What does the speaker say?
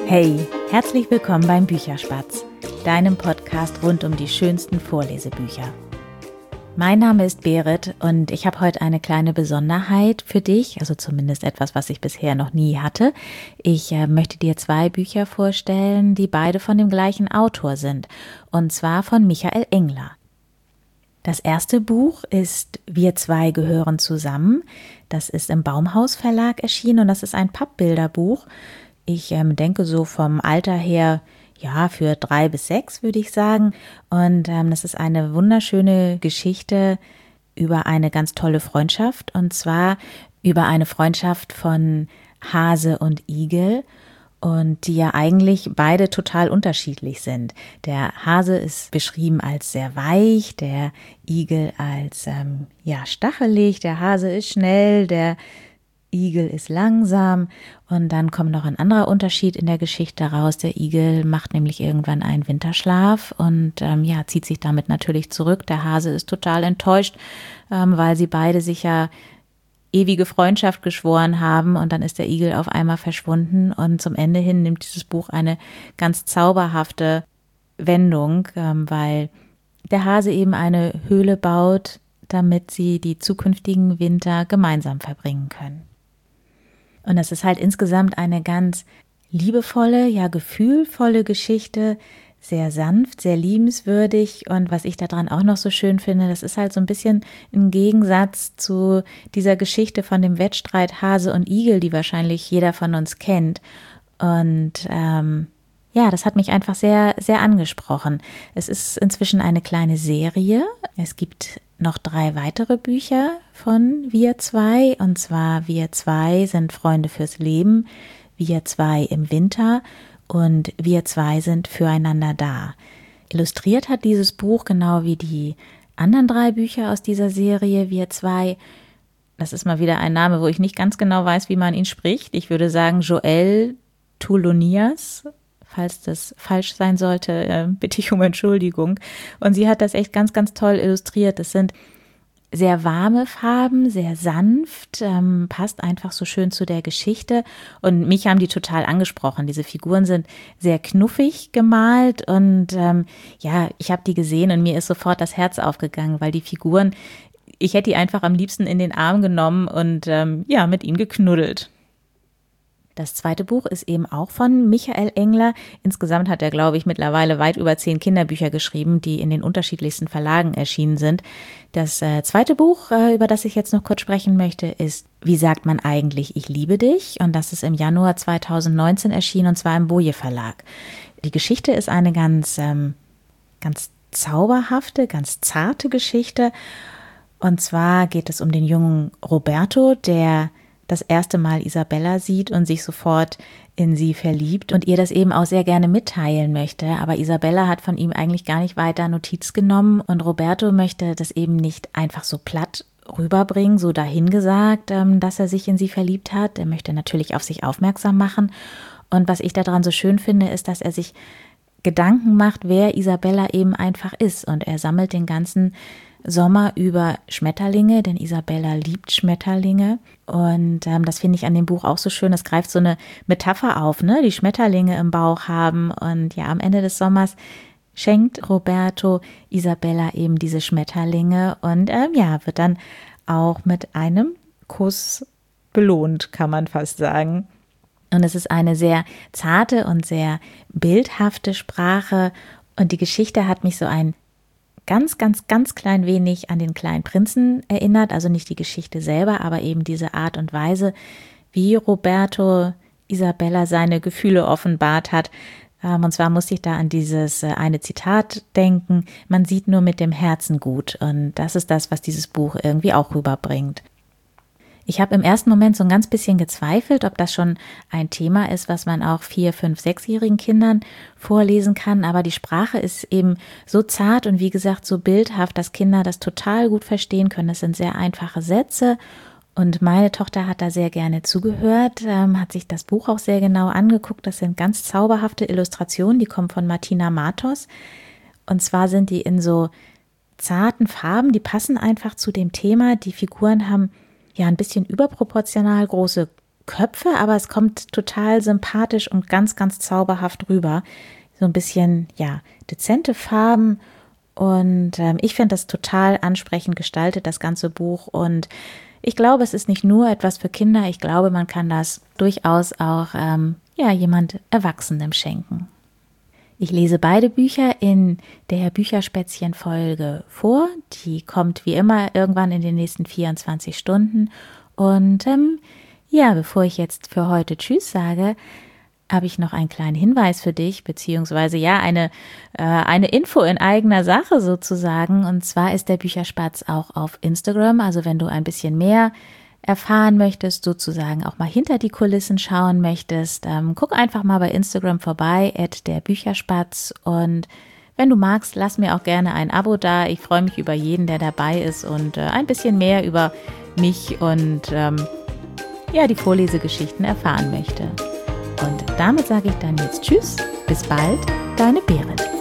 Hey, herzlich willkommen beim Bücherspatz, deinem Podcast rund um die schönsten Vorlesebücher. Mein Name ist Berit und ich habe heute eine kleine Besonderheit für dich, also zumindest etwas, was ich bisher noch nie hatte. Ich möchte dir 2 Bücher vorstellen, die beide von dem gleichen Autor sind, und zwar von Michael Engler. Das erste Buch ist Wir zwei gehören zusammen. Das ist im Baumhaus Verlag erschienen und das ist ein Pappbilderbuch. Ich denke so vom Alter her, ja, für 3 bis 6 würde ich sagen. Und das ist eine wunderschöne Geschichte über eine ganz tolle Freundschaft. Und zwar über eine Freundschaft von Hase und Igel. Und die ja eigentlich beide total unterschiedlich sind. Der Hase ist beschrieben als sehr weich, der Igel als stachelig, der Hase ist schnell, der Igel ist langsam, und dann kommt noch ein anderer Unterschied in der Geschichte raus. Der Igel macht nämlich irgendwann einen Winterschlaf und zieht sich damit natürlich zurück. Der Hase ist total enttäuscht, weil sie beide sich ja ewige Freundschaft geschworen haben, und dann ist der Igel auf einmal verschwunden, und zum Ende hin nimmt dieses Buch eine ganz zauberhafte Wendung, weil der Hase eben eine Höhle baut, damit sie die zukünftigen Winter gemeinsam verbringen können. Und das ist halt insgesamt eine ganz liebevolle, ja gefühlvolle Geschichte, sehr sanft, sehr liebenswürdig, und was ich daran auch noch so schön finde, das ist halt so ein bisschen im Gegensatz zu dieser Geschichte von dem Wettstreit Hase und Igel, die wahrscheinlich jeder von uns kennt. Und das hat mich einfach sehr, sehr angesprochen. Es ist inzwischen eine kleine Serie. Es gibt noch 3 weitere Bücher von Wir zwei, und zwar Wir zwei sind Freunde fürs Leben, Wir zwei im Winter und Wir zwei sind füreinander da. Illustriert hat dieses Buch genau wie die anderen 3 Bücher aus dieser Serie Wir zwei. Das ist mal wieder ein Name, wo ich nicht ganz genau weiß, wie man ihn spricht. Ich würde sagen Joël Toulonias. Falls das falsch sein sollte, bitte ich um Entschuldigung. Und sie hat das echt ganz, ganz toll illustriert. Das sind sehr warme Farben, sehr sanft, passt einfach so schön zu der Geschichte. Und mich haben die total angesprochen. Diese Figuren sind sehr knuffig gemalt, und ich habe die gesehen und mir ist sofort das Herz aufgegangen, weil die Figuren, ich hätte die einfach am liebsten in den Arm genommen und mit ihnen geknuddelt. Das zweite Buch ist eben auch von Michael Engler. Insgesamt hat er, glaube ich, mittlerweile weit über 10 Kinderbücher geschrieben, die in den unterschiedlichsten Verlagen erschienen sind. Das zweite Buch, über das ich jetzt noch kurz sprechen möchte, ist Wie sagt man eigentlich, ich liebe dich? Und das ist im Januar 2019 erschienen, und zwar im Boje Verlag. Die Geschichte ist eine ganz zauberhafte, ganz zarte Geschichte. Und zwar geht es um den jungen Roberto, der das erste Mal Isabella sieht und sich sofort in sie verliebt und ihr das eben auch sehr gerne mitteilen möchte. Aber Isabella hat von ihm eigentlich gar nicht weiter Notiz genommen, und Roberto möchte das eben nicht einfach so platt rüberbringen, so dahingesagt, dass er sich in sie verliebt hat. Er möchte natürlich auf sich aufmerksam machen. Und was ich daran so schön finde, ist, dass er sich Gedanken macht, wer Isabella eben einfach ist. Und er sammelt den ganzen Sommer über Schmetterlinge, denn Isabella liebt Schmetterlinge, und das finde ich an dem Buch auch so schön. Es greift so eine Metapher auf, ne? Die Schmetterlinge im Bauch haben, und am Ende des Sommers schenkt Roberto Isabella eben diese Schmetterlinge und wird dann auch mit einem Kuss belohnt, kann man fast sagen. Und es ist eine sehr zarte und sehr bildhafte Sprache, und die Geschichte hat mich so ein ganz, ganz, ganz klein wenig an den kleinen Prinzen erinnert, also nicht die Geschichte selber, aber eben diese Art und Weise, wie Roberto Isabella seine Gefühle offenbart hat. Und zwar musste ich da an dieses eine Zitat denken: Man sieht nur mit dem Herzen gut, und das ist das, was dieses Buch irgendwie auch rüberbringt. Ich habe im ersten Moment so ein ganz bisschen gezweifelt, ob das schon ein Thema ist, was man auch 4-, 5-, 6-jährigen Kindern vorlesen kann. Aber die Sprache ist eben so zart und wie gesagt so bildhaft, dass Kinder das total gut verstehen können. Es sind sehr einfache Sätze, und meine Tochter hat da sehr gerne zugehört, hat sich das Buch auch sehr genau angeguckt. Das sind ganz zauberhafte Illustrationen, die kommen von Martina Matos. Und zwar sind die in so zarten Farben, die passen einfach zu dem Thema. Die Figuren haben ein bisschen überproportional große Köpfe, aber es kommt total sympathisch und ganz, ganz zauberhaft rüber. So ein bisschen, ja, dezente Farben und ich finde das total ansprechend gestaltet, das ganze Buch, und ich glaube, es ist nicht nur etwas für Kinder, ich glaube, man kann das durchaus auch jemand Erwachsenem schenken. Ich lese beide Bücher in der Bücherspätzchen-Folge vor. Die kommt wie immer irgendwann in den nächsten 24 Stunden. Und bevor ich jetzt für heute Tschüss sage, habe ich noch einen kleinen Hinweis für dich, beziehungsweise eine Info in eigener Sache sozusagen. Und zwar ist der Bücherspatz auch auf Instagram. Also wenn du ein bisschen mehr erfahren möchtest, sozusagen auch mal hinter die Kulissen schauen möchtest, guck einfach mal bei Instagram vorbei, @derbücherspatz, und wenn du magst, lass mir auch gerne ein Abo da. Ich freue mich über jeden, der dabei ist und ein bisschen mehr über mich und die Vorlesegeschichten erfahren möchte. Und damit sage ich dann jetzt Tschüss, bis bald, deine Berit.